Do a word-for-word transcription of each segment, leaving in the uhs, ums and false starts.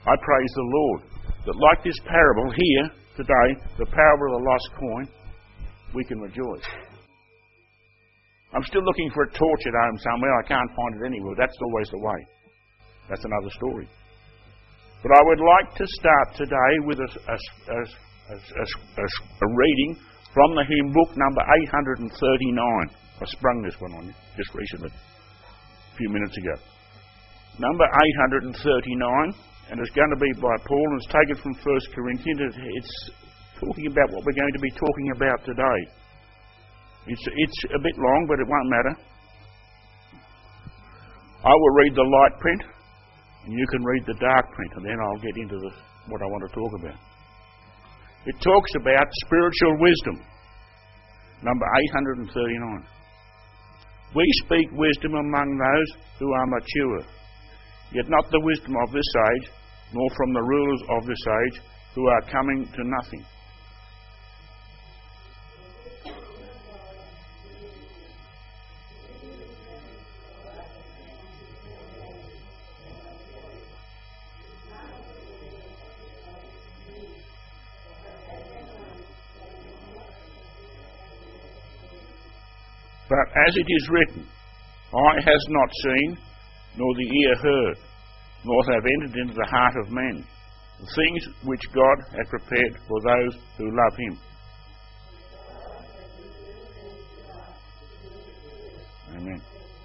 I praise the Lord that like this parable here today, the parable of the lost coin, we can rejoice. I'm still looking for a torch at home somewhere. I can't find it anywhere. That's always the way. That's another story. But I would like to start today with a, a, a, a, a, a reading from the hymn book number eight hundred thirty-nine. I sprung this one on you just recently, a few minutes ago. Number eight hundred thirty-nine, and it's going to be by Paul, and it's taken from First Corinthians. It's talking about what we're going to be talking about today. It's, it's a bit long, but it won't matter. I will read the light print, and you can read the dark print, and then I'll get into the, what I want to talk about. It talks about spiritual wisdom, number eight hundred thirty-nine. We speak wisdom among those who are mature, yet not the wisdom of this age, nor from the rulers of this age, who are coming to nothing. But as it is written, eye has not seen, nor the ear heard, nor have entered into the heart of man, the things which God hath prepared for those who love him. Amen.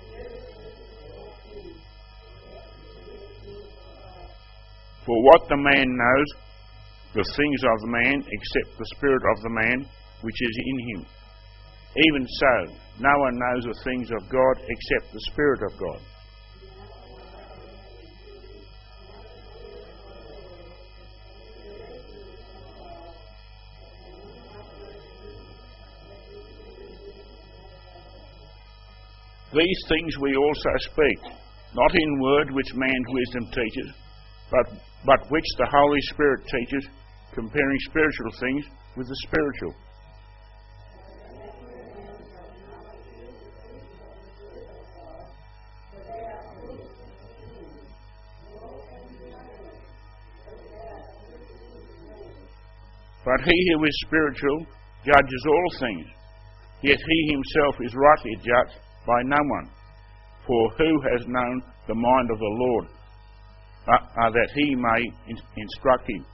For what the man knows, the things of the man, except the spirit of the man which is in him. Even so, no one knows the things of God except the Spirit of God. These things we also speak, not in word which man's wisdom teaches, but, but which the Holy Spirit teaches, comparing spiritual things with the spiritual. But he who is spiritual judges all things, yet he himself is rightly judged by no one. For who has known the mind of the Lord, uh, uh, that he may in- instruct him?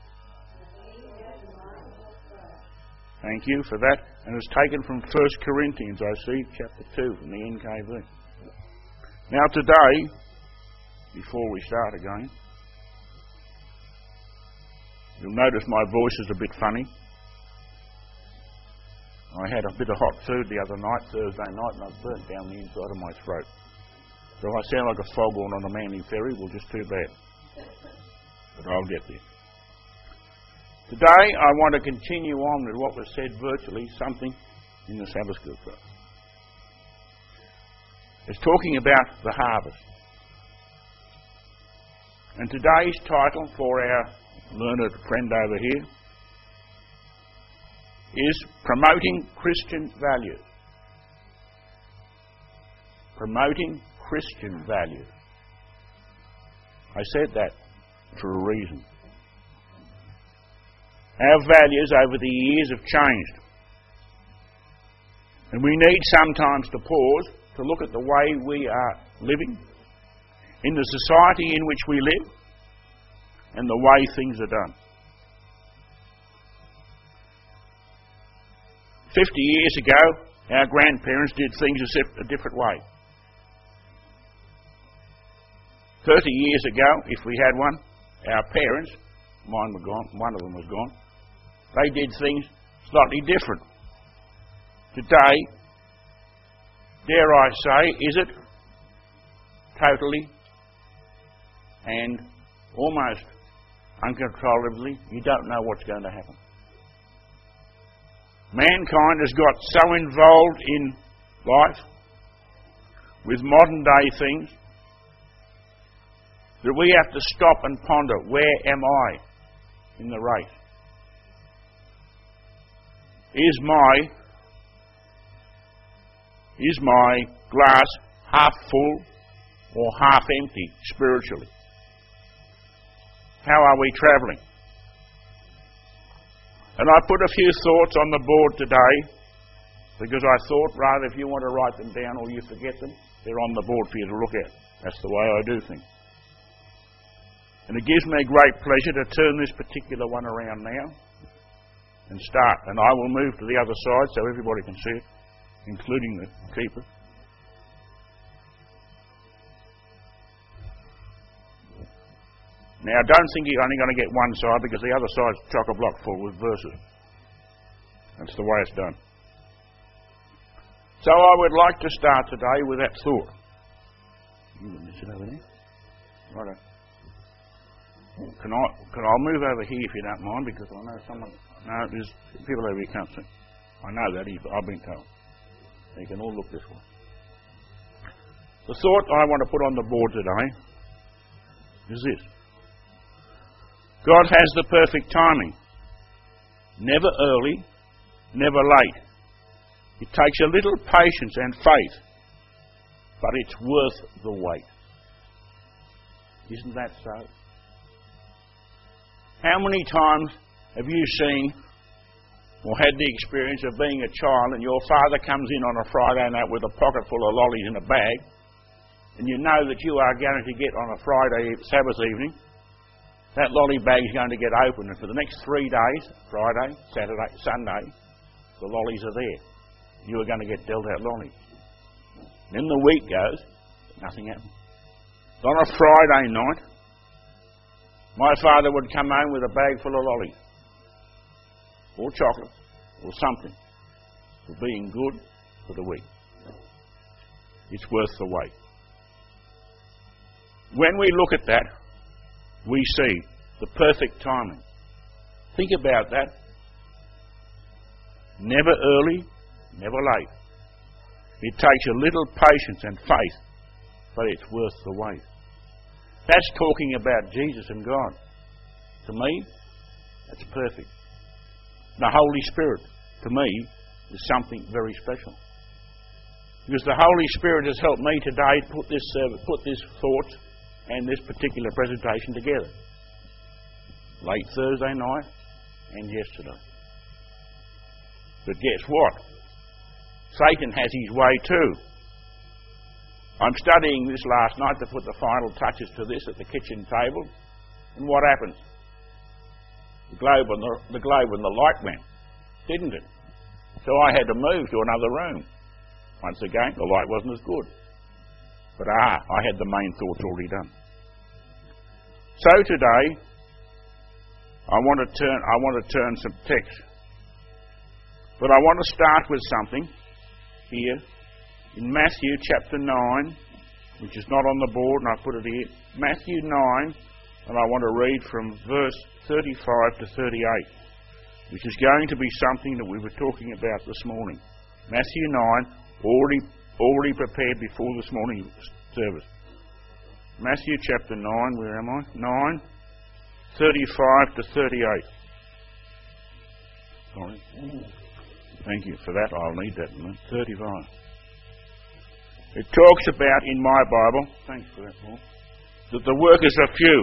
Thank you for that. And it's taken from First Corinthians, I see, chapter two, from the N K V. Now today, before we start again, you'll notice my voice is a bit funny. I had a bit of hot food the other night, Thursday night, and I've burnt down the inside of my throat. So I sound like a foghorn on a Manly ferry, well, just too bad. But I'll get there. Today I want to continue on with what was said virtually, something in the Sabbath school class. It's talking about the harvest. And today's title for our learned friend over here is Promoting Christian Values. Promoting Christian values. I said that for a reason. Our values over the years have changed. And we need sometimes to pause to look at the way we are living, in the society in which we live, and the way things are done. Fifty years ago, our grandparents did things a different way. Thirty years ago, if we had one, our parents, mine were gone, one of them was gone, they did things slightly different. Today, dare I say, is it totally and almost uncontrollably, you don't know what's going to happen. Mankind has got so involved in life with modern day things that we have to stop and ponder, where am I in the race? Is my is my glass half full or half empty spiritually? How are we travelling? And I put a few thoughts on the board today, because I thought, rather, if you want to write them down or you forget them, they're on the board for you to look at. That's the way I do things. And it gives me great pleasure to turn this particular one around now and start. And I will move to the other side so everybody can see it, including the keeper. Now, don't think you're only going to get one side, because the other side's chock-a-block full with verses. That's the way it's done. So I would like to start today with that thought. You can sit over there. Right. Can I can I move over here if you don't mind, because I know someone. No, there's people over here can't see. I know that. I've been told. You can all look this way. The thought I want to put on the board today is this: God has the perfect timing. Never early, never late. It takes a little patience and faith, but it's worth the wait. Isn't that so? How many times have you seen or had the experience of being a child and your father comes in on a Friday night with a pocket full of lollies in a bag, and you know that you are going to get on a Friday Sabbath evening, that lolly bag is going to get open, and for the next three days, Friday, Saturday, Sunday, the lollies are there. You are going to get dealt out lollies. Then the week goes, nothing happens. On a Friday night, my father would come home with a bag full of lollies, or chocolate, or something, for being good for the week. It's worth the wait. When we look at that, we see the perfect timing. Think about that. Never early, never late. It takes a little patience and faith, but it's worth the wait. That's talking about Jesus and God. To me, that's perfect. The Holy Spirit, to me, is something very special. Because the Holy Spirit has helped me today to put this, uh, put this thought and this particular presentation together. Late Thursday night and yesterday. But guess what? Satan has his way too. I'm studying this last night to put the final touches to this at the kitchen table. And what happens? The globe and the, the globe and the light went, didn't it? So I had to move to another room. Once again, the light wasn't as good. But ah, I had the main thoughts already done. So today, I want to turn I want to turn some text. But I want to start with something here in Matthew chapter nine, which is not on the board, and I put it here. Matthew nine, and I want to read from verse thirty-five to thirty-eight, which is going to be something that we were talking about this morning. Matthew nine, already already prepared before this morning's service. Matthew chapter nine, where am I? nine, thirty-five to thirty-eight. Sorry. Thank you for that. I'll need that. thirty-five. It talks about, in my Bible, thanks for that, Paul, that the workers are few.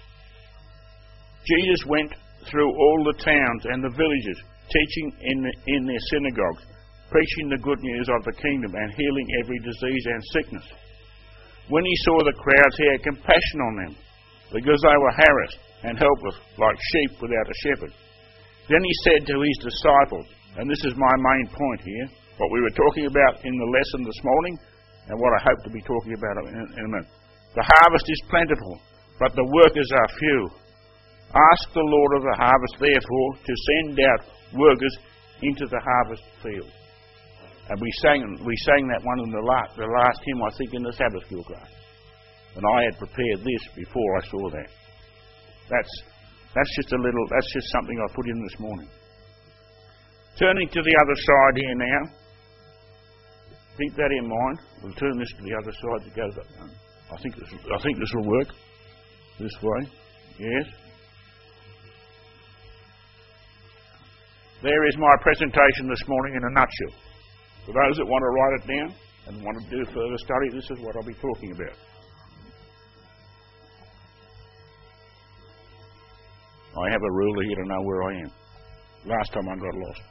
Jesus went through all the towns and the villages, teaching in, the, in their synagogues, preaching the good news of the kingdom and healing every disease and sickness. When he saw the crowds, he had compassion on them, because they were harassed and helpless, like sheep without a shepherd. Then he said to his disciples, and this is my main point here, what we were talking about in the lesson this morning, and what I hope to be talking about in, in a minute. The harvest is plentiful, but the workers are few. Ask the Lord of the harvest, therefore, to send out workers into the harvest field. And we sang we sang that one in the last, the last hymn, I think, in the Sabbath school class. And I had prepared this before I saw that. That's that's just a little. That's just something I put in this morning. Turning to the other side here now. Keep that in mind. We'll turn this to the other side that goes up. I think this. I think this will work. This way. Yes. There is my presentation this morning in a nutshell. For those that want to write it down and want to do further study, this is what I'll be talking about. I have a ruler here to know where I am. Last time I got lost.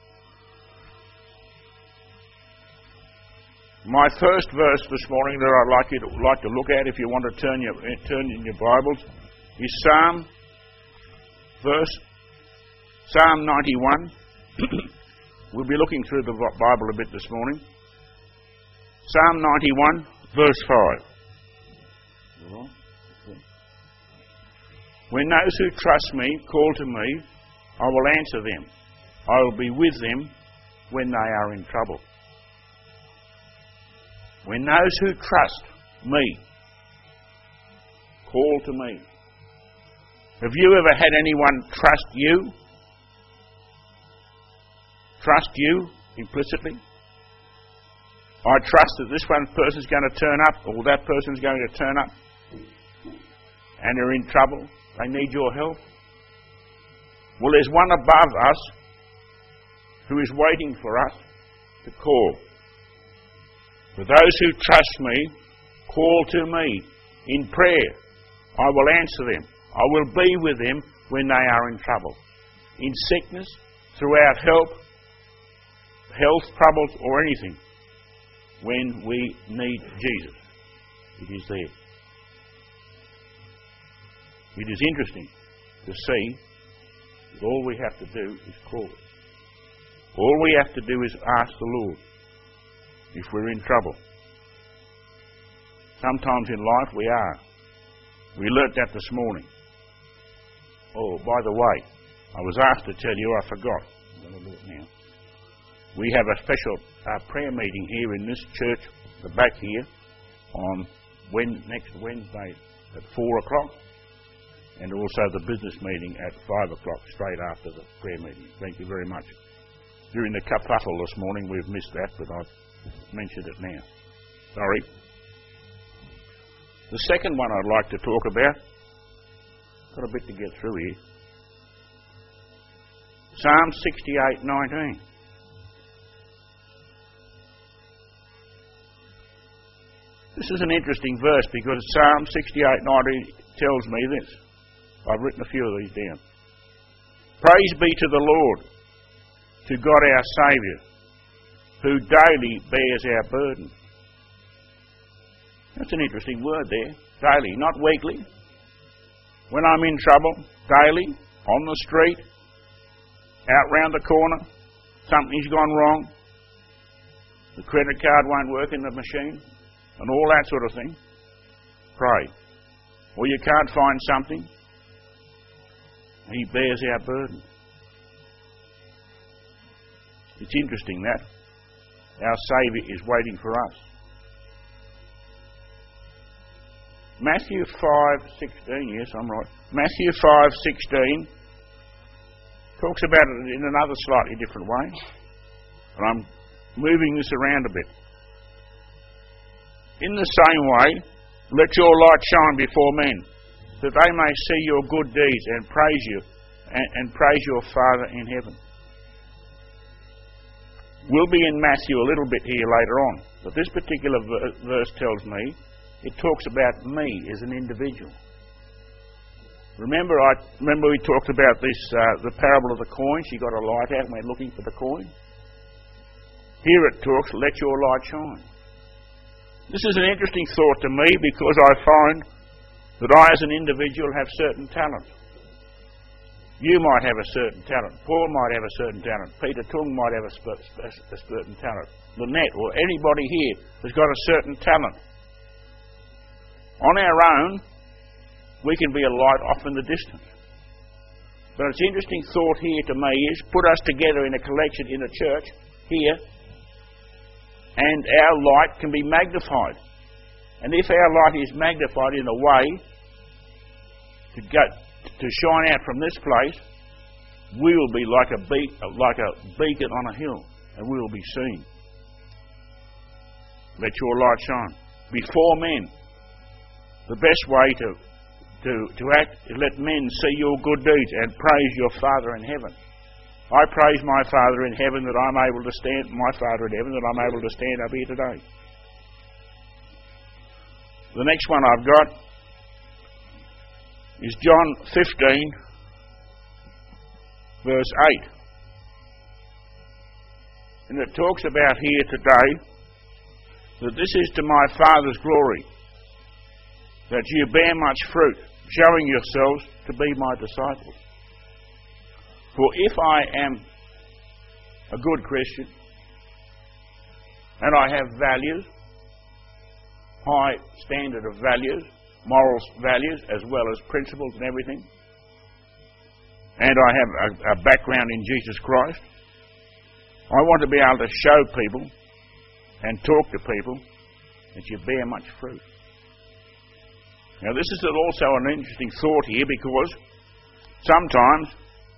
My first verse this morning that I'd like you to like to look at, if you want to turn your turn in your Bibles, is Psalm verse Psalm ninety-one. We'll be looking through the Bible a bit this morning. Psalm ninety-one, verse five. When those who trust me call to me, I will answer them. I will be with them when they are in trouble. When those who trust me call to me. Have you ever had anyone trust you? Trust you implicitly? I trust that this one person's going to turn up, or that person's going to turn up, and they're in trouble. They need your help. Well, there's one above us who is waiting for us to call. For those who trust me, call to me in prayer. I will answer them. I will be with them when they are in trouble. In sickness, throughout help, health troubles, or anything. When we need Jesus, it is there. It is interesting to see that all we have to do is call. All we have to do is ask the Lord if we're in trouble. Sometimes in life we are. We learnt that this morning. Oh, by the way, I was asked to tell you, I forgot. I'm going to do it now. We have a special uh, prayer meeting here in this church, the back here, on when, next Wednesday at four o'clock, and also the business meeting at five o'clock, straight after the prayer meeting. Thank you very much. During the kerfuffle this morning, we've missed that, but I've mentioned it now. Sorry. The second one I'd like to talk about, got a bit to get through here. Psalm sixty-eight nineteen. This is an interesting verse because Psalm sixty-eight nineteen tells me this. I've written a few of these down. Praise be to the Lord, to God our Saviour, who daily bears our burden. That's an interesting word there. Daily, not weekly. When I'm in trouble, daily, on the street, out round the corner, something's gone wrong, the credit card won't work in the machine, and all that sort of thing. Pray. Or you can't find something, He bears our burden. It's interesting that. Our Saviour is waiting for us. Matthew five sixteen, yes, I'm right. Matthew five sixteen talks about it in another slightly different way. And I'm moving this around a bit. In the same way, let your light shine before men, that they may see your good deeds and praise you, and, and praise your Father in heaven. We'll be in Matthew a little bit here later on, but this particular verse tells me, it talks about me as an individual. Remember, I remember we talked about this, uh, the parable of the coin. She got a light out and went looking for the coin. Here it talks, let your light shine. This is an interesting thought to me because I find that I as an individual have certain talents. You might have a certain talent. Paul might have a certain talent. Peter Tung might have a, sp- a certain talent. Lynette or anybody here has got a certain talent. On our own, we can be a light off in the distance. But it's an interesting thought here to me is put us together in a collection in a church here, and our light can be magnified. And if our light is magnified in a way to go to shine out from this place, we will be like a be- like a beacon on a hill, and we will be seen. Let your light shine before men. The best way to to to act is let men see your good deeds and praise your Father in heaven. I praise my Father in heaven that I'm able to stand, my Father in heaven that I'm able to stand up here today. The next one I've got is John fifteen, verse eight. And it talks about here today that this is to my Father's glory, that you bear much fruit, showing yourselves to be my disciples. For if I am a good Christian, and I have values, high standard of values, moral values, as well as principles and everything, and I have a, a background in Jesus Christ, I want to be able to show people and talk to people that you bear much fruit. Now this is also an interesting thought here, because sometimes,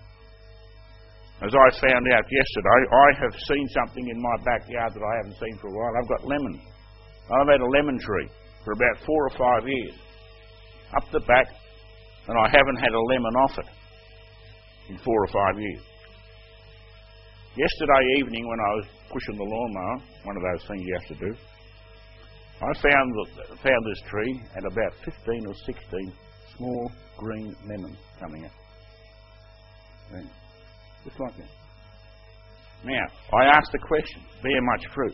as I found out yesterday, I have seen something in my backyard that I haven't seen for a while. I've got lemons. I've had a lemon tree for about four or five years, up the back, and I haven't had a lemon off it in four or five years. Yesterday evening, when I was pushing the lawnmower, one of those things you have to do, I found the, found this tree and about fifteen or sixteen small green lemons coming up. And just like that. Now, I asked the question, bear much fruit.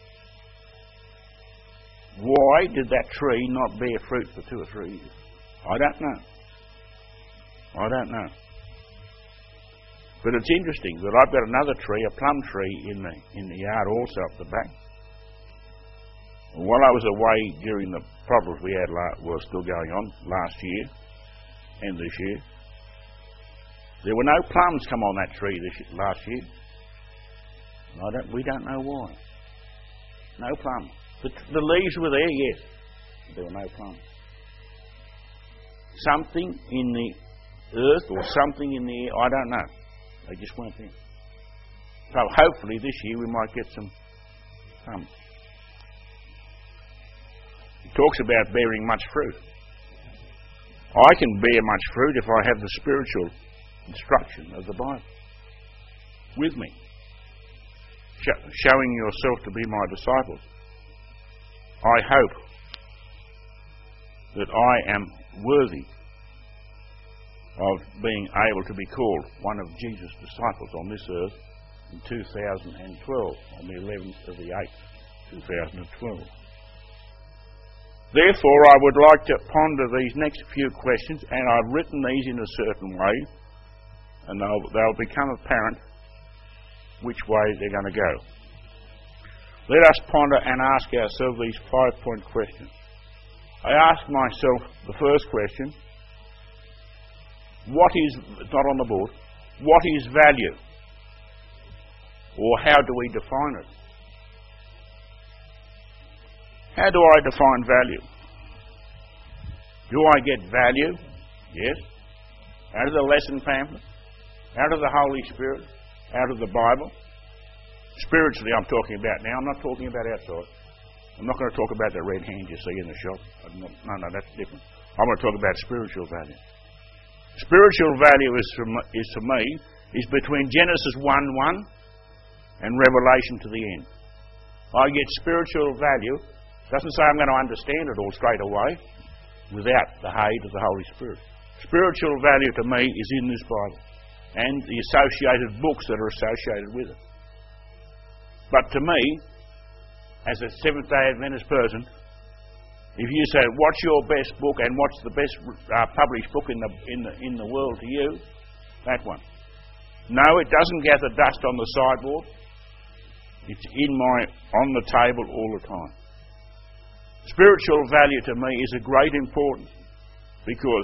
Why did that tree not bear fruit for two or three years? I don't know. I don't know. But it's interesting that I've got another tree, a plum tree, in the in the yard also up the back. While I was away during the problems we had la- were still going on last year and this year, there were no plums come on that tree this year, last year. I don't, we don't know why. No plums. The, the leaves were there, yes. There were no plums. Something in the earth or something in the air, I don't know. They just weren't there. So hopefully this year we might get some plums. He talks about bearing much fruit. I can bear much fruit if I have the spiritual instruction of the Bible with me, Sh- showing yourself to be my disciples. I hope that I am worthy of being able to be called one of Jesus' disciples on this earth in two thousand twelve, on the eleventh of the eighth, two thousand twelve. Therefore, I would like to ponder these next few questions, and I've written these in a certain way, and they'll, they'll become apparent which way they're going to go. Let us ponder and ask ourselves these five-point questions. I ask myself the first question, what is, it's not on the board, what is value? Or how do we define it? How do I define value? Do I get value? Yes. Out of the lesson pamphlet, out of the Holy Spirit, out of the Bible. Spiritually I'm talking about now, I'm not talking about outside. I'm not going to talk about the red hand you see in the shop. Not, no, no, that's different. I'm going to talk about spiritual value. Spiritual value is for me, is for me is between Genesis one one and Revelation to the end. I get spiritual value. Doesn't say I'm going to understand it all straight away without the aid of the Holy Spirit. Spiritual value to me is in this Bible and the associated books that are associated with it. But to me, as a Seventh-day Adventist person, if you say, what's your best book and what's the best uh, published book in the, in, the, in the world to you? That one. No, it doesn't gather dust on the sideboard. It's in my, on the table all the time. Spiritual value to me is of great importance because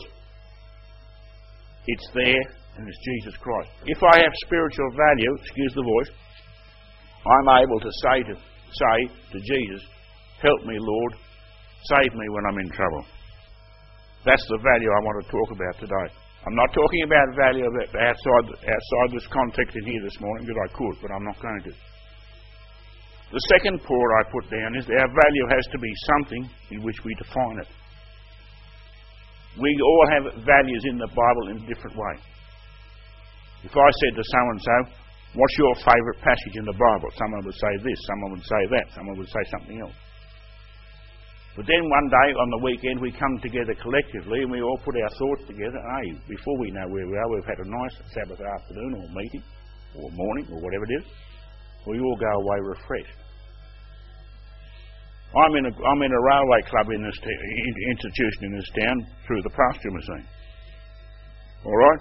it's there and it's Jesus Christ. If I have spiritual value, excuse the voice, I'm able to say to say to Jesus, help me, Lord, save me when I'm in trouble. That's the value I want to talk about today. I'm not talking about value outside outside this context in here this morning, because I could, but I'm not going to. The second point I put down is our value has to be something in which we define it. We all have values in the Bible in a different way. If I said to so-and-so, what's your favourite passage in the Bible? Someone would say this, someone would say that, someone would say something else. But then one day on the weekend we come together collectively and we all put our thoughts together. And hey, before we know where we are, we've had a nice Sabbath afternoon or meeting or morning or whatever it is. We all go away refreshed. I'm in a, I'm in a railway club in this t- institution in this town through the pasture machine. All right?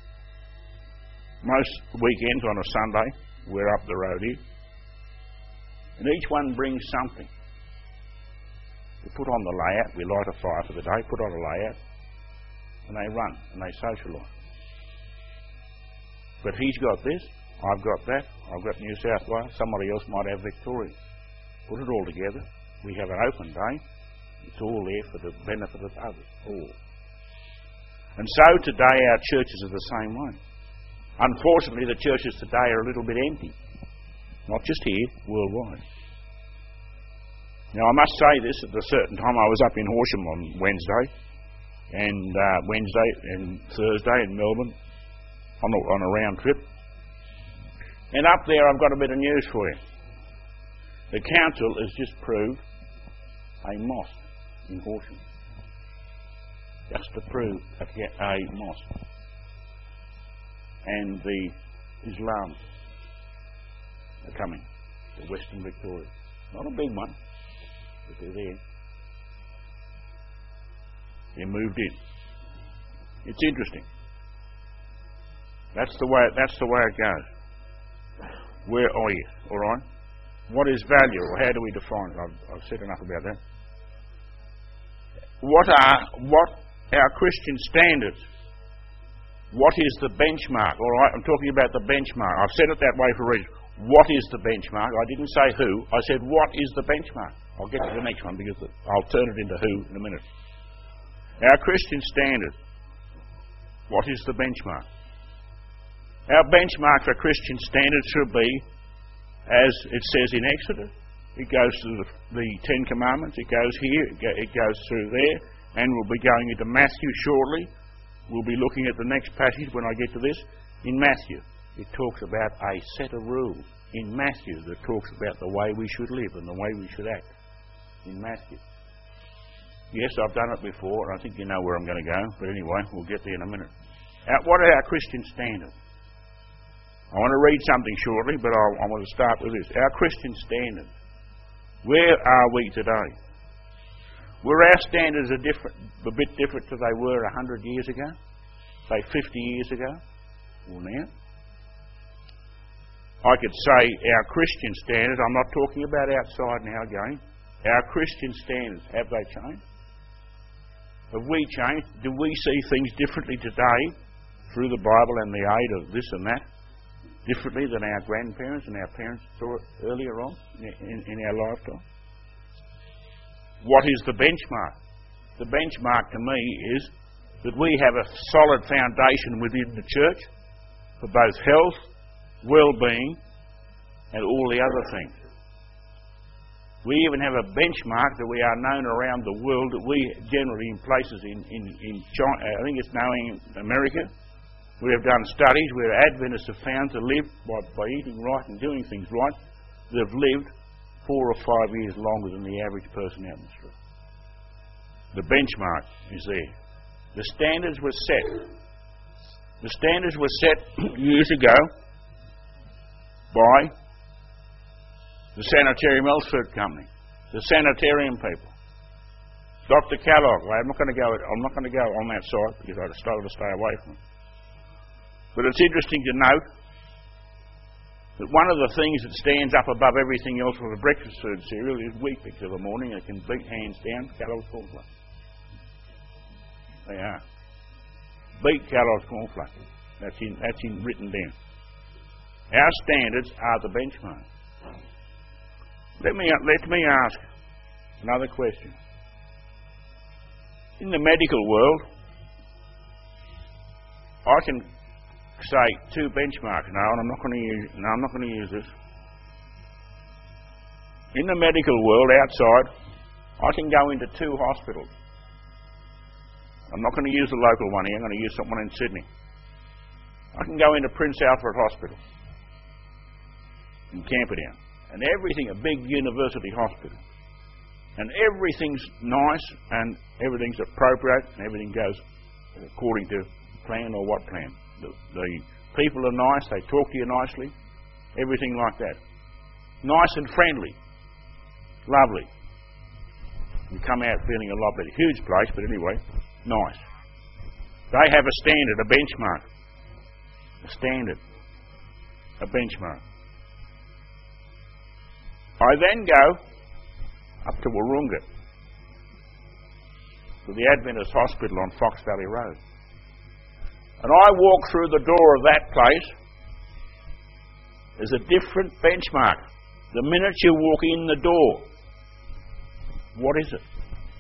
Most weekends on a Sunday, we're up the road here. And each one brings something. We put on the layout, we light a fire for the day, put on a layout, and they run, and they socialise. But he's got this, I've got that, I've got New South Wales, somebody else might have Victoria. Put it all together, we have an open day, it's all there for the benefit of others, all. And so today our churches are the same way. Unfortunately, the churches today are a little bit empty. Not just here, worldwide. Now, I must say this, at a certain time I was up in Horsham on Wednesday, and uh, Wednesday and Thursday in Melbourne on a, on a round trip. And up there I've got a bit of news for you. The council has just proved a mosque in Horsham. Just approved a, a mosque. And the Islam are coming to Western Victoria. Not a big one. But they're there. They're moved in. It's interesting. That's the way. That's the way it goes. Where are you? All right. What is value, or how do we define it? I've, I've said enough about that. What are what our Christian standards? What is the benchmark? All right. I'm talking about the benchmark. I've said it that way for a reason. What is the benchmark? I didn't say who. I said what is the benchmark. I'll get to the next one because I'll turn it into who in a minute. Our Christian standard. What is the benchmark? Our benchmark for Christian standards should be, as it says in Exodus, it goes through the, the Ten Commandments, it goes here, it, go, it goes through there, and we'll be going into Matthew shortly. We'll be looking at the next passage when I get to this. In Matthew, it talks about a set of rules. In Matthew, that talks about the way we should live and the way we should act. In Matthew. Yes, I've done it before, and I think you know where I'm going to go, but anyway, we'll get there in a minute. Our, what are our Christian standards? I want to read something shortly, but I'll, I want to start with this. Our Christian standards. Where are we today? Were our standards a, different, a bit different to they were a hundred years ago? Say fifty years ago? Or now? I could say our Christian standards, I'm not talking about outside now again. Our Christian standards, have they changed? Have we changed? Do we see things differently today through the Bible and the aid of this and that? Differently than our grandparents and our parents saw it earlier on in, in our lifetime? What is the benchmark? The benchmark to me is that we have a solid foundation within the church for both health, well-being and all the other things. We even have a benchmark that we are known around the world that we generally in places in, in, in China, I think it's now in America, we have done studies where Adventists have found to live by, by eating right and doing things right, they've lived four or five years longer than the average person out in the street. The benchmark is there. The standards were set. The standards were set years ago by the Sanitarium Health Food Company, the sanitarium people, Doctor Kellogg. I'm not going to go. I'm not going to go on that side because I started to stay away from it. But it's interesting to note that one of the things that stands up above everything else with a breakfast food cereal is Weet-Bix of the morning. It can beat hands down Kellogg's cornflakes. They are. Beat Kellogg's cornflakes. That's in. That's in written down. Our standards are the benchmark. Let me let me ask another question. In the medical world, I can say two benchmarks. No, and I'm not going to use. No, I'm not going to use this. In the medical world outside, I can go into two hospitals. I'm not going to use the local one here. I'm going to use someone in Sydney. I can go into Prince Alfred Hospital in Camperdown. And everything, a big university hospital. And everything's nice and everything's appropriate and everything goes according to plan or what plan. The, the people are nice, they talk to you nicely, everything like that. Nice and friendly. Lovely. You come out feeling a lot better. Huge place, but anyway, nice. They have a standard, a benchmark. A standard. A benchmark. I then go up to Wahroonga, to the Adventist Hospital on Fox Valley Road. And I walk through the door of that place. There's a different benchmark. The minute you walk in the door, what is it?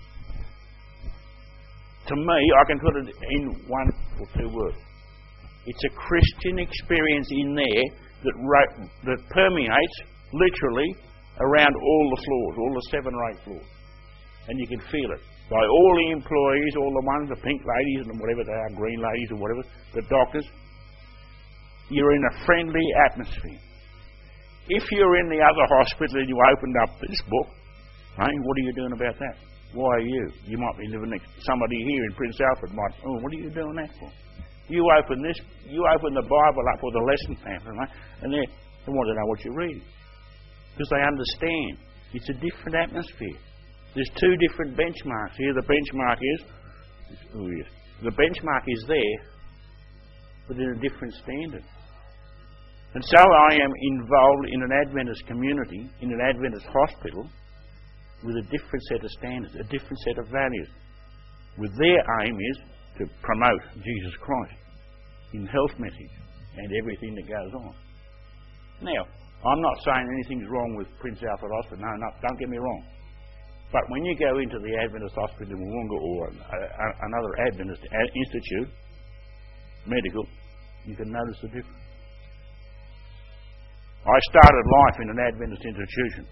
To me, I can put it in one or two words. It's a Christian experience in there that, ro- that permeates literally around all the floors, all the seven or eight floors. And you can feel it. By all the employees, all the ones, the pink ladies and whatever they are, green ladies or whatever, the doctors, you're in a friendly atmosphere. If you're in the other hospital and you opened up this book, hey, what are you doing about that? Why are you? You might be living next somebody here in Prince Alfred might, oh, what are you doing that for? You open this, you open the Bible up or the lesson pamphlet, right? And they, they want to know what you're reading. Because they understand. It's a different atmosphere. There's two different benchmarks here. The benchmark is, oh yes, the benchmark is there, but in a different standard. And so I am involved in an Adventist community, in an Adventist hospital, with a different set of standards, a different set of values. With their aim is to promote Jesus Christ in health message and everything that goes on. Now, I'm not saying anything's wrong with Prince Alfred Hospital. No, no, don't get me wrong. But when you go into the Adventist Hospital in Wahroonga or a, a, another Adventist institute, medical, you can notice the difference. I started life in an Adventist institution.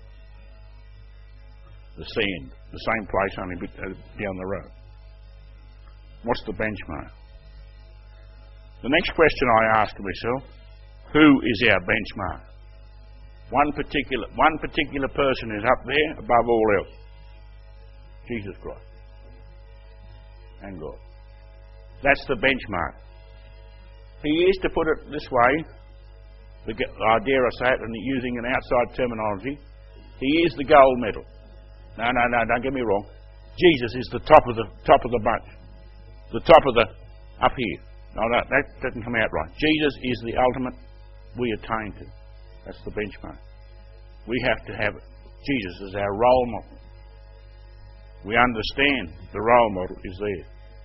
The Sand, the same place, only a bit uh, down the road. What's the benchmark? The next question I ask myself, who is our benchmark? One particular, one particular person is up there above all else. Jesus Christ. And God. That's the benchmark. He is, to put it this way, the, I dare I say it, and using an outside terminology, he is the gold medal. No, no, no, don't get me wrong. Jesus is the top of the top of the bunch. The top of the, up here. No, no, that doesn't come out right. Jesus is the ultimate we attain to. That's the benchmark. We have to have Jesus as our role model. We understand the role model is there.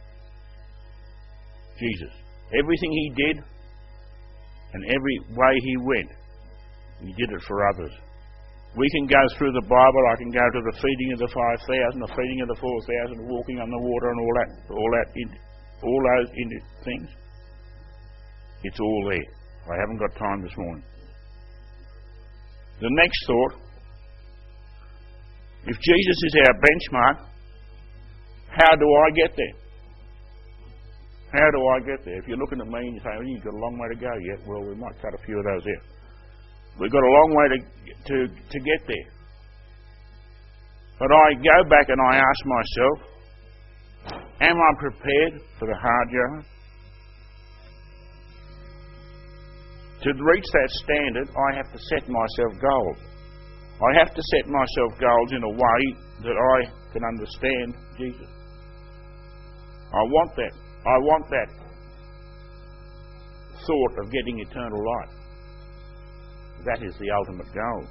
Jesus. Everything he did and every way he went, he did it for others. We can go through the Bible. I can go to the feeding of the five thousand, the feeding of the four thousand, walking on the water and all that, all that, in, all those in things. It's all there. I haven't got time this morning. The next thought, if Jesus is our benchmark, how do I get there? How do I get there? If you're looking at me and you say, well, you've got a long way to go yet, well, we might cut a few of those out. We've got a long way to, to, to get there. But I go back and I ask myself, am I prepared for the hard yards? To reach that standard, I have to set myself goals. I have to set myself goals in a way that I can understand Jesus. I want that. I want that thought of getting eternal life. That is the ultimate goal.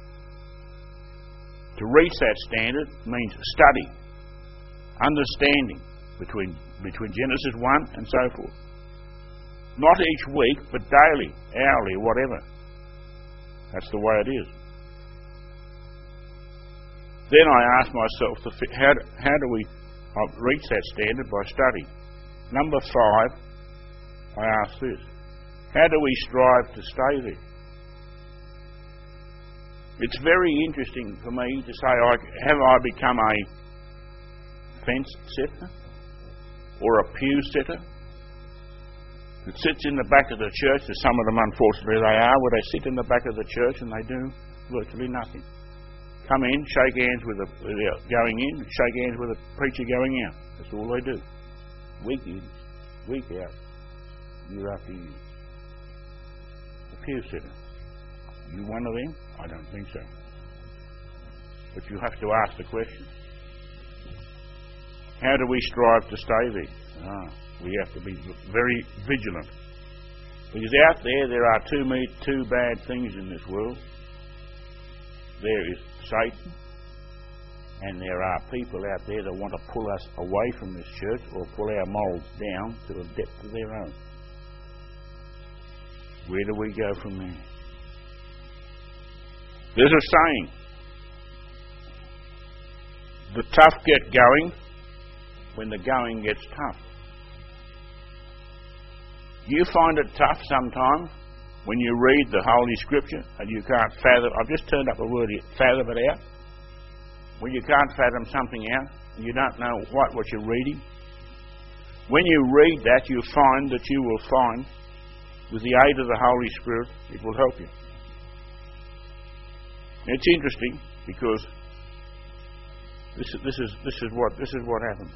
To reach that standard means study, understanding between, between Genesis one and so forth. Not each week, but daily, hourly, whatever. That's the way it is. Then I ask myself, how, how do we reach that standard? By study. Number five, I ask this. How do we strive to stay there? It's very interesting for me to say, have I become a fence sitter or a pew sitter that sits in the back of the church? As some of them, unfortunately, they are, where they sit in the back of the church and they do virtually nothing. come in, shake hands with the, with the going in, shake hands with the preacher going out. That's all they do. Week in, week out, year after year. A few sinners. You one of them? I don't think so. But you have to ask the question. How do we strive to stay there? Ah, we have to be very vigilant. Because out there, there are two, two bad things in this world. There is Satan, and there are people out there that want to pull us away from this church or pull our morals down to a depth of their own. Where do we go from there? There's a saying, the tough get going when the going gets tough. You find it tough sometimes when you read the Holy Scripture and you can't fathom. I've just turned up a word here, fathom it out. When you can't fathom something out, and you don't know what, what you're reading. When you read that, you find that you will find, with the aid of the Holy Spirit, it will help you. It's interesting because this is this is this is what this is what happens.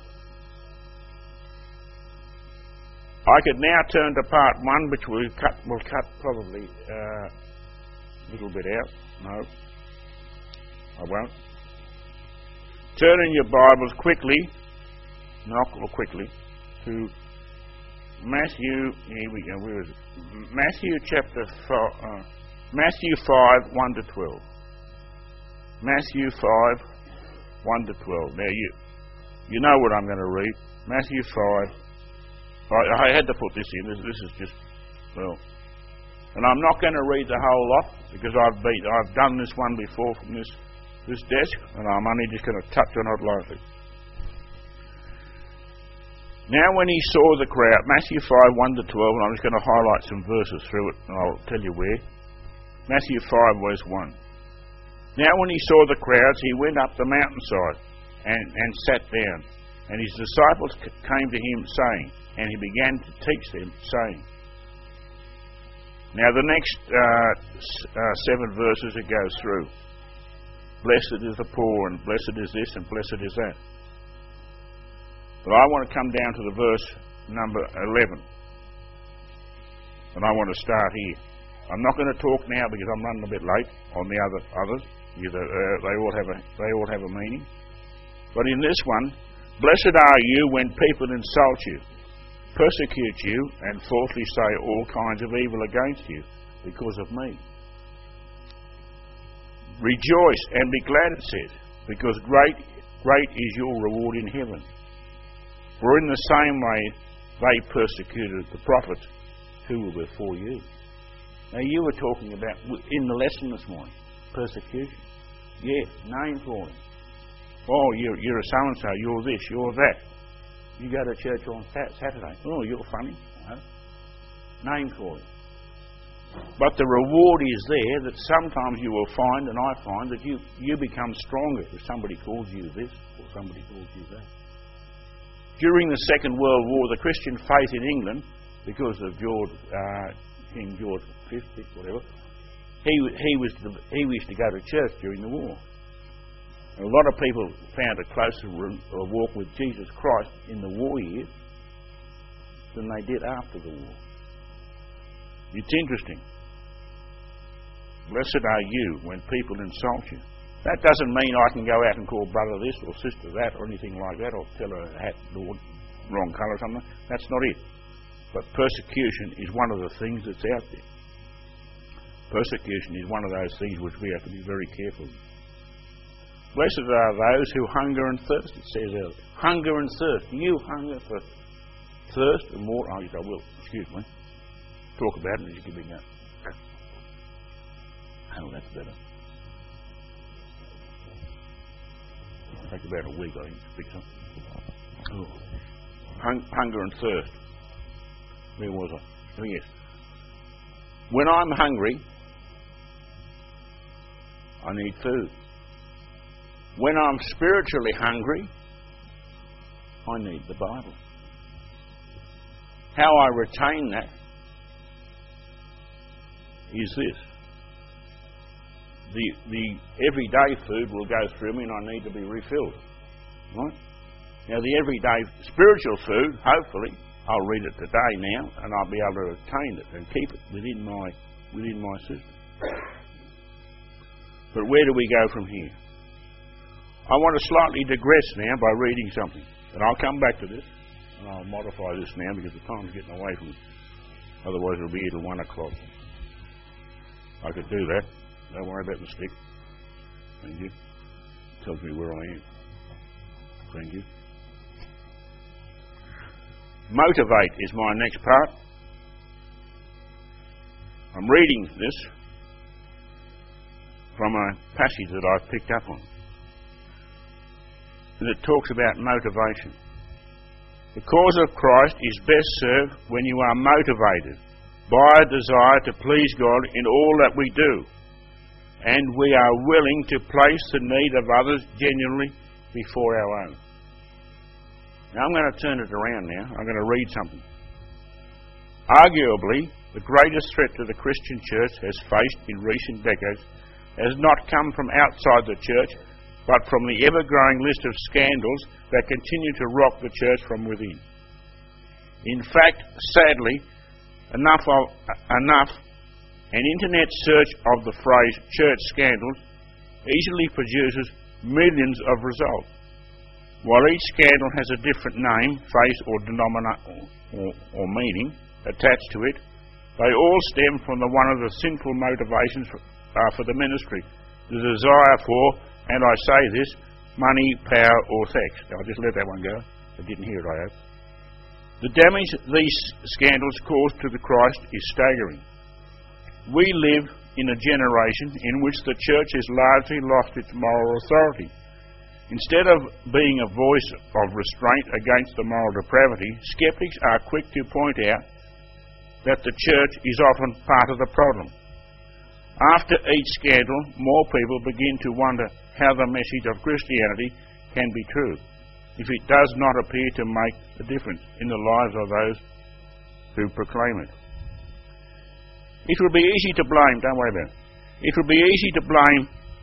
I could now turn to part one, which we'll cut, we'll cut probably uh, a little bit out. No, I won't. Turn in your Bibles quickly, not or quickly, to Matthew. Here we go. Where is it? Matthew chapter four, uh, Matthew five, one to twelve. Matthew five, one to twelve. Now you, you know what I'm going to read. Matthew five. I, I had to put this in. This, this is just, well, and I'm not going to read the whole lot because I've been, I've done this one before from this this desk, and I'm only just going to touch on it lightly. Now, when he saw the crowd, Matthew five, one to twelve, and I'm just going to highlight some verses through it, and I'll tell you where. Matthew five, verse one. Now, when he saw the crowds, he went up the mountainside and, and sat down, and his disciples came to him, saying, and he began to teach them, saying. Now the next uh, uh, seven verses it goes through. Blessed is the poor, and blessed is this, and blessed is that. But I want to come down to the verse number eleven. And I want to start here. I'm not going to talk now because I'm running a bit late on the other others. Either, uh, they all have a they all have a meaning. But in this one, blessed are you when people insult you, persecute you, and falsely say all kinds of evil against you because of me. Rejoice and be glad, it says, because great, great is your reward in heaven. For in the same way they persecuted the prophets who were before you. Now you were talking about, in the lesson this morning, persecution. Yeah, name calling. Oh, you're, you're a so-and-so, you're this, you're that. You go to church on Saturday. Oh, you're funny. No. Name calling. But the reward is there that sometimes you will find, and I find, that you, you become stronger if somebody calls you this or somebody calls you that. During the Second World War, the Christian faith in England, because of George, uh, King George the Fifth, whatever, he, he, was to, he used to go to church during the war. And a lot of people found a closer walk with Jesus Christ in the war years than they did after the war. It's interesting. Blessed are you when people insult you. That doesn't mean I can go out and call brother this or sister that or anything like that, or tell her a hat or wrong colour or something. That's not it. But persecution is one of the things that's out there. Persecution is one of those things which we have to be very careful with. Blessed are those who hunger and thirst, it says there. Hunger and thirst. You hunger for thirst and more. Oh, I will. Excuse me. Talk about it as you give me that. Oh, that's better. It'll take about a week, I think, to fix them. Oh. Hung, hunger and thirst. Where was I? Oh, yes. When I'm hungry, I need food. When I'm spiritually hungry, I need the Bible. How I retain that is this. the the everyday food will go through me and I need to be refilled. Right? Now the everyday spiritual food, hopefully, I'll read it today now and I'll be able to attain it and keep it within my within my system. But where do we go from here? I want to slightly digress now by reading something. And I'll come back to this. And I'll modify this now because the time's getting away from me. Otherwise it'll be here till one o'clock. I could do that. Don't worry about the stick. Thank you. Tells me where I am. Thank you. Motivate is my next part. I'm reading this from a passage that I've picked up on. And it talks about motivation. The cause of Christ is best served when you are motivated by a desire to please God in all that we do, and we are willing to place the need of others genuinely before our own. Now I'm going to turn it around now. I'm going to read something. Arguably, the greatest threat to the Christian church has faced in recent decades has not come from outside the church, but from the ever-growing list of scandals that continue to rock the church from within. In fact, sadly, enough of, enough an internet search of the phrase church scandals easily produces millions of results. While each scandal has a different name, face or denominator or, or meaning attached to it, they all stem from the one of the sinful motivations for, uh, for the ministry, the desire for, and I say this, money, power or sex. I'll just let that one go. I didn't hear it, I hope. The damage these scandals cause to the Christ is staggering. We live in a generation in which the church has largely lost its moral authority. Instead of being a voice of restraint against the moral depravity, skeptics are quick to point out that the church is often part of the problem. After each scandal, more people begin to wonder how the message of Christianity can be true if it does not appear to make a difference in the lives of those who proclaim it. It would be easy to blame, don't worry about it, it would be easy to blame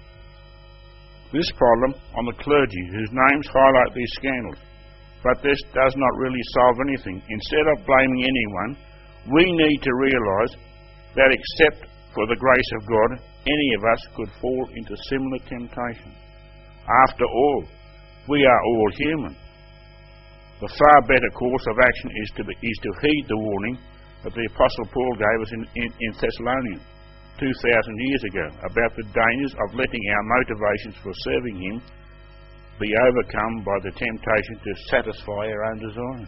this problem on the clergy whose names highlight these scandals, but this does not really solve anything. Instead of blaming anyone, we need to realise that except for the grace of God, any of us could fall into similar temptation. After all, we are all human. The far better course of action is to, be, is to heed the warning that the Apostle Paul gave us in, in, in Thessalonians two thousand years ago about the dangers of letting our motivations for serving Him be overcome by the temptation to satisfy our own desires.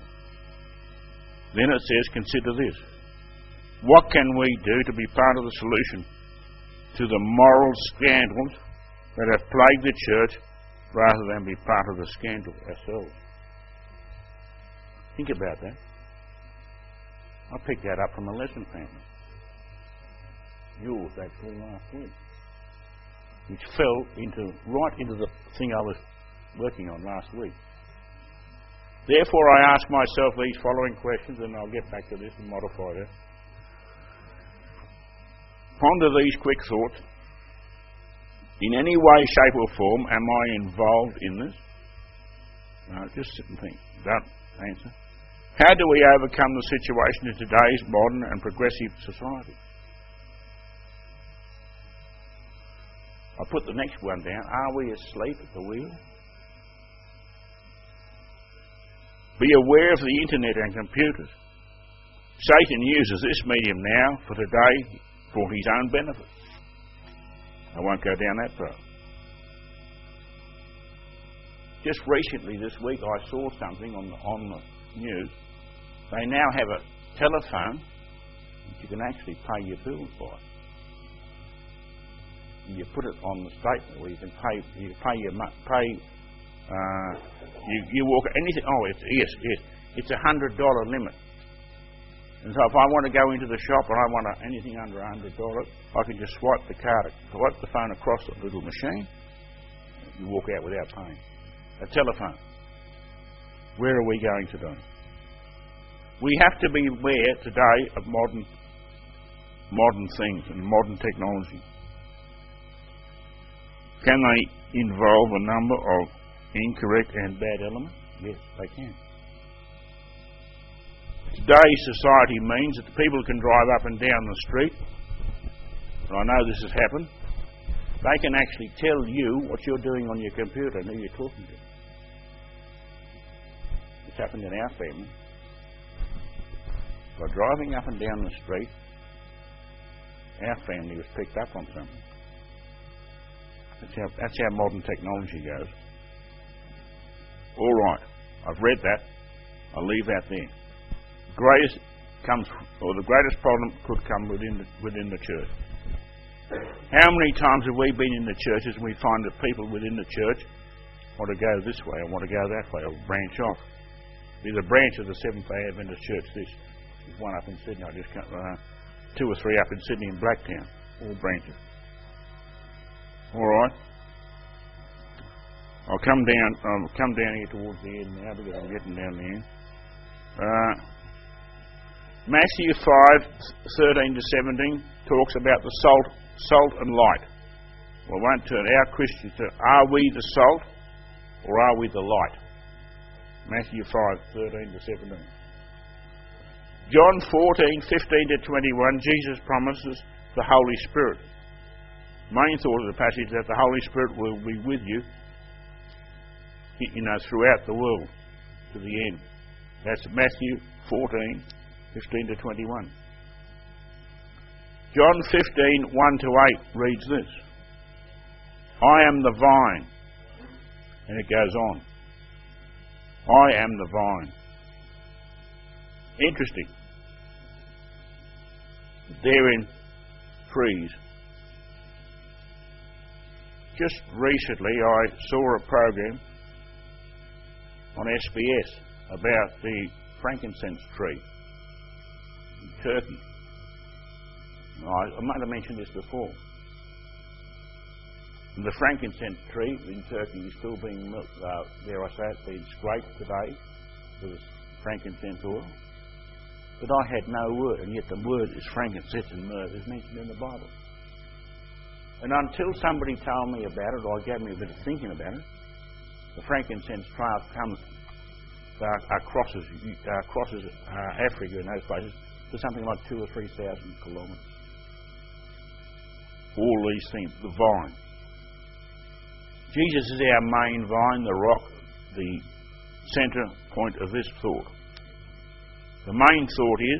Then it says, consider this. What can we do to be part of the solution to the moral scandals that have plagued the church rather than be part of the scandal ourselves? Think about that. I picked that up from a lesson family. Yours, actually, last week. Which fell into right into the thing I was working on last week. Therefore, I ask myself these following questions, and I'll get back to this and modify that. Ponder these quick thoughts. In any way, shape or form, am I involved in this? No, just sit and think. Don't answer. How do we overcome the situation in today's modern and progressive society? I put the next one down. Are we asleep at the wheel? Be aware of the internet and computers. Satan uses this medium now for today for his own benefit. I won't go down that road. Just recently this week I saw something on the, on the news. They now have a telephone that you can actually pay your bills by. And you put it on the statement where you can pay you pay your pay uh, you you walk anything. Oh, it's yes yes it's a hundred dollar limit. And so if I want to go into the shop and I want a, anything under a hundred dollars, I can just swipe the card, swipe the phone across the little machine. You walk out without paying. A telephone. Where are we going today? We have to be aware today of modern modern things and modern technology. Can they involve a number of incorrect and bad elements? Yes, they can. Today's society means that the people can drive up and down the street, and I know this has happened, they can actually tell you what you're doing on your computer and who you're talking to. It's happened in our family. By driving up and down the street, our family was picked up on something. That's how, that's how modern technology goes. All right, I've read that. I'll leave that there. Greatest comes, or the greatest problem could come within the, within the church. How many times have we been in the churches and we find that people within the church want to go this way or want to go that way or branch off? There's a branch of the Seventh-day Adventist Church. This is one up in Sydney. I just can't, uh, two or three up in Sydney and Blacktown. All branches. All right. I'll come down. I'll come down here towards the end now because I'm getting down the end. Uh, Matthew five thirteen to seventeen talks about the salt, salt and light. Well, I won't turn our Christians to are we the salt or are we the light? Matthew five thirteen to seventeen. John fourteen fifteen to twenty-one. Jesus promises the Holy Spirit. Main thought of the passage that the Holy Spirit will be with you, you know, throughout the world to the end. That's Matthew fourteen fifteen to twenty-one. John fifteen one to eight reads this. I am the vine. And it goes on. I am the vine. Interesting. They're in trees. Just recently I saw a program on S B S about the frankincense tree in Turkey. I, I might have mentioned this before. The frankincense tree in Turkey is still being, uh, dare I say it, being scraped today for the frankincense oil. But I had no word, and yet the word is frankincense and myrrh is mentioned in the Bible. And until somebody told me about it, or gave me a bit of thinking about it, the frankincense trail comes uh, crosses, uh, crosses uh, Africa and those places to something like two or three thousand kilometres. All these things, the vine. Jesus is our main vine, the rock, the centre point of this thought. The main thought is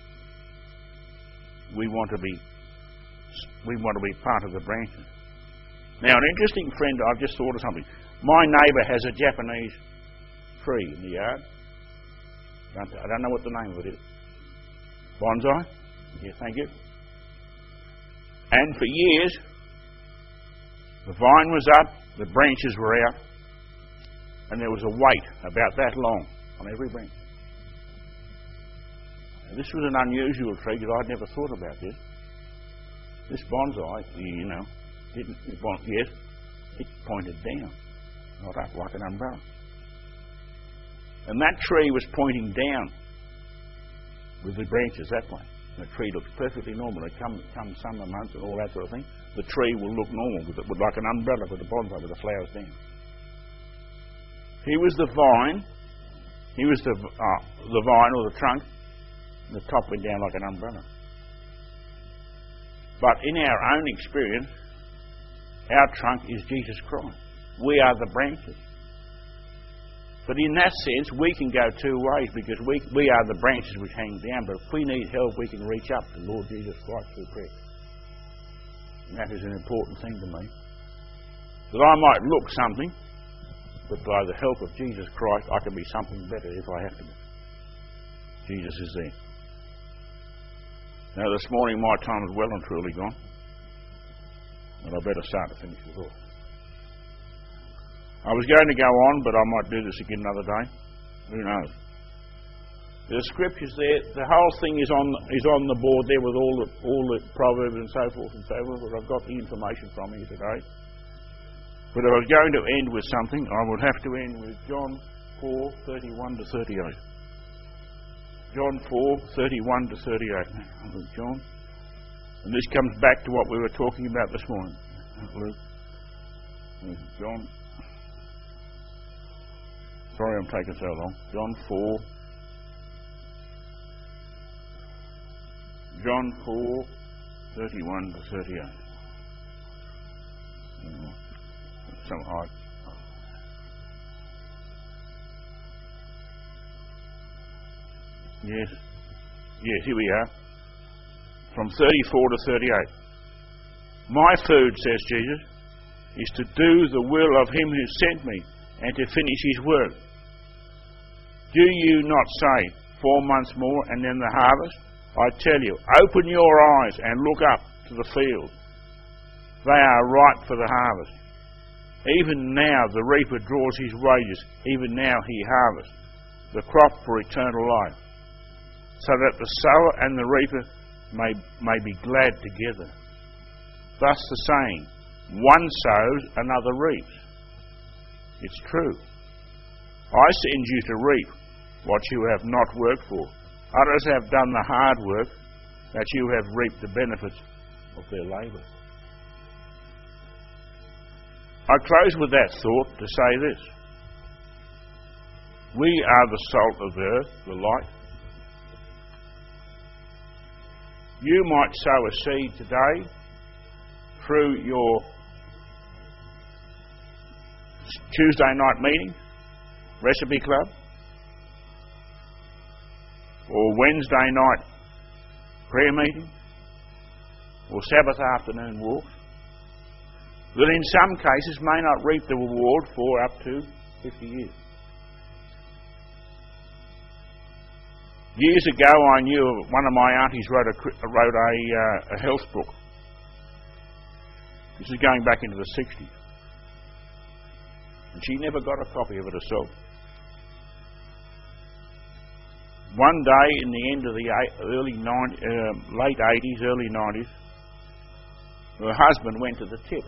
we want to be we want to be part of the branches. Now, an interesting friend, I've just thought of something. My neighbour has a Japanese tree in the yard. I don't know what the name of it is. Bonsai? Yeah, thank you. And for years, the vine was up, the branches were out, and there was a weight about that long on every branch. Now, this was an unusual tree because I'd never thought about this. This bonsai, you know, didn't, yes, it pointed down, not up like an umbrella. And that tree was pointing down with the branches that way. The tree looks perfectly normal. It comes come summer months and all that sort of thing. The tree will look normal with, it, with like an umbrella with the bonsai with the flowers down. He was the vine. He was the uh, the vine or the trunk. And the top went down like an umbrella. But in our own experience, our trunk is Jesus Christ. We are the branches. But in that sense, we can go two ways because we, we are the branches which hang down. But if we need help, we can reach up to Lord Jesus Christ through prayer. And that is an important thing to me. That I might look something, but by the help of Jesus Christ, I can be something better if I have to be. Jesus is there. Now, this morning my time is well and truly gone. And I better start to finish this off. I was going to go on, but I might do this again another day. Who knows? The scriptures there, the whole thing is on is on the board there with all the all the proverbs and so forth and so forth. But I've got the information from here today. But if I was going to end with something, I would have to end with John four thirty-one to thirty-eight. John four thirty-one to thirty-eight. Luke, John, and this comes back to what we were talking about this morning. Luke. John. Sorry I'm taking so long. John four. John four, thirty-one to thirty-eight. Some hard. Yes. Yes, here we are. From thirty-four to thirty-eight. My food, says Jesus, is to do the will of him who sent me and to finish his work. Do you not say, four months more and then the harvest? I tell you, open your eyes and look up to the field. They are ripe for the harvest. Even now the reaper draws his wages. Even now he harvests the crop for eternal life, so that the sower and the reaper may, may be glad together. Thus the saying, one sows, another reaps. It's true. I send you to reap what you have not worked for. Others have done the hard work, that you have reaped the benefits of their labour. I close with that thought to say this. We are the salt of the earth, the light. You might sow a seed today through your Tuesday night meeting, recipe club, or Wednesday night prayer meeting, or Sabbath afternoon walks, that in some cases may not reap the reward for up to fifty years. Years ago I knew one of my aunties wrote a, wrote a, uh, a health book. This is going back into the sixties. And she never got a copy of it herself. One day in the end of the early ninety, uh, late eighties, early nineties, her husband went to the tip.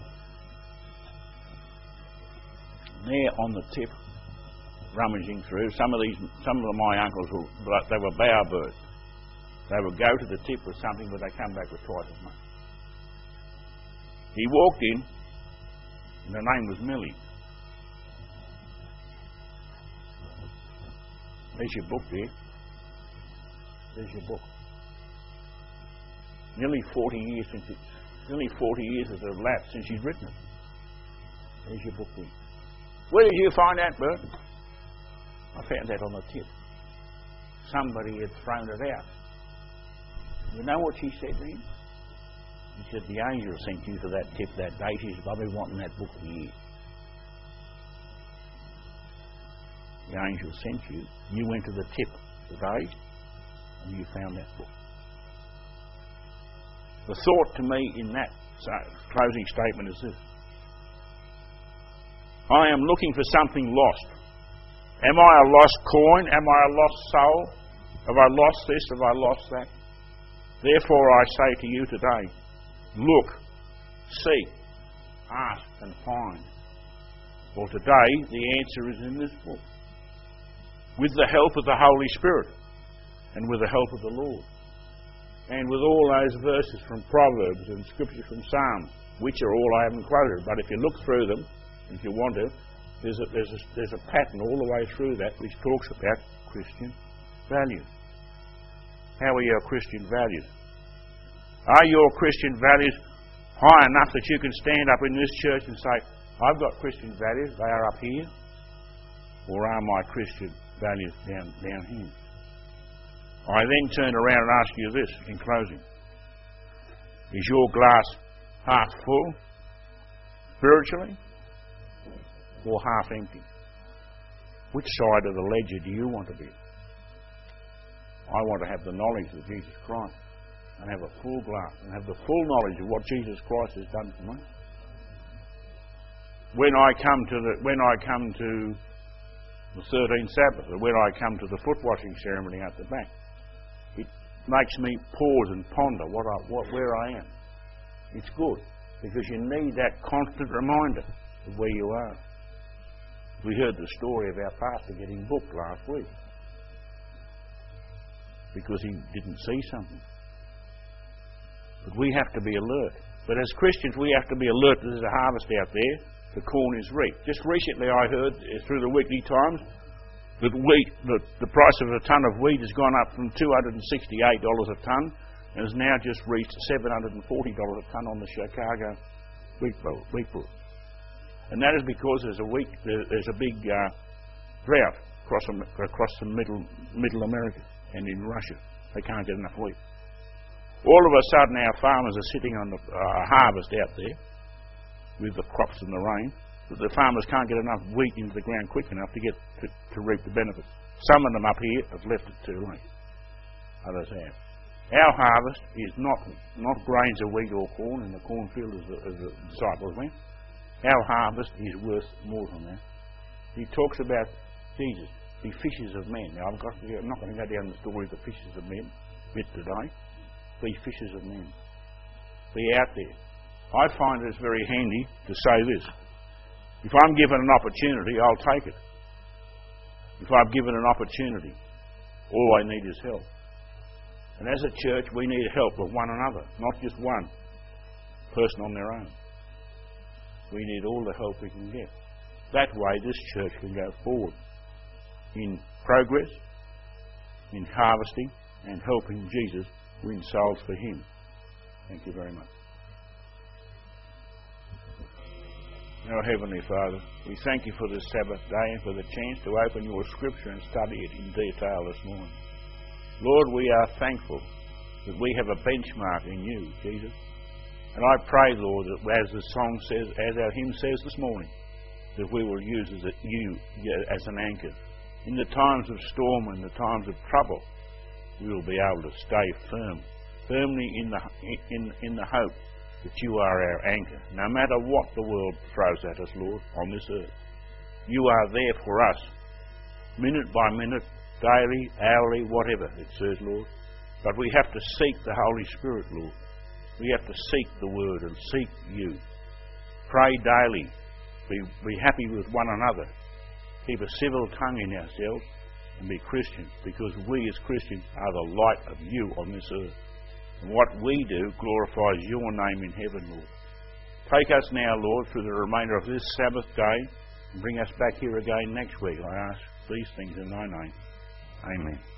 And there on the tip, rummaging through, some of these, some of my uncles were, they were bowerbirds. They would go to the tip with something, but they come back with twice as much. He walked in, and her name was Millie. There's your book there. There's your book. Nearly forty years since it's nearly forty years has elapsed since she's written it. There's your book there. Where did you find that, Bert? I found that on the tip. Somebody had thrown it out. You know what she said to him? He said, the angel sent you to that tip that day. She said, I've been wanting that book for years. The angel sent you. You went to the tip today and you found that book. The thought to me in that closing statement is this. I am looking for something lost. Am I a lost coin? Am I a lost soul? Have I lost this? Have I lost that? Therefore I say to you today, look, seek, ask and find. For today the answer is in this book. With the help of the Holy Spirit and with the help of the Lord. And with all those verses from Proverbs and scripture from Psalms, which are all I haven't quoted. But if you look through them, if you want to, there's a, there's a, there's a pattern all the way through that which talks about Christian values. How are your Christian values? Are your Christian values high enough that you can stand up in this church and say, I've got Christian values, they are up here? Or are my Christian values down, down here? I then turn around and ask you this in closing. Is your glass half full, spiritually, or half empty? Which side of the ledger do you want to be? I want to have the knowledge of Jesus Christ and have a full glass and have the full knowledge of what Jesus Christ has done for me. When I come to the when I come to the thirteenth Sabbath, or when I come to the foot washing ceremony at the back, it makes me pause and ponder what I, what where I am. It's good because you need that constant reminder of where you are. We heard the story of our pastor getting booked last week because he didn't see something. But we have to be alert. But as Christians, we have to be alert that there's a harvest out there the corn is reaped. Just recently I heard through the Weekly Times that wheat, the, the price of a tonne of wheat has gone up from two hundred sixty-eight dollars a tonne and has now just reached seven hundred forty dollars a tonne on the Chicago wheat book. And that is because there's a week, there's a big uh, drought across, across the middle, middle America and in Russia. They can't get enough wheat. All of a sudden our farmers are sitting on the uh, harvest out there with the crops and the rain, but the farmers can't get enough wheat into the ground quick enough to get to, to reap the benefits. Some of them up here have left it too late. Others have. Our harvest is not not grains of wheat or corn in the cornfield as the, as the disciples went. Our harvest is worth more than that. He talks about Jesus, the fishers of men. Now I've got to, I'm not going to go down the story of the fishers of men bit today. Be fishers of men. Be out there. I find it's very handy to say this. If I'm given an opportunity, I'll take it. If I'm given an opportunity, all I need is help. And as a church, we need help with one another, not just one person on their own. We need all the help we can get. That way, this church can go forward in progress, in harvesting, and helping Jesus win souls for Him. Thank you very much. Our Heavenly Father, we thank you for this Sabbath day and for the chance to open your Scripture and study it in detail this morning. Lord, we are thankful that we have a benchmark in you, Jesus. And I pray, Lord, that as the song says, as our hymn says this morning, that we will use as a, you as an anchor. In the times of storm and the times of trouble, we will be able to stay firm, firmly in the in in the hope that you are our anchor. No matter what the world throws at us, Lord, on this earth, you are there for us, minute by minute, daily, hourly, whatever it says, Lord. But we have to seek the Holy Spirit, Lord. We have to seek the Word and seek you. Pray daily. Be, be happy with one another. Keep a civil tongue in ourselves and be Christians, because we as Christians are the light of you on this earth. And what we do glorifies your name in heaven, Lord. Take us now, Lord, through the remainder of this Sabbath day and bring us back here again next week. I ask these things in thy name. Amen.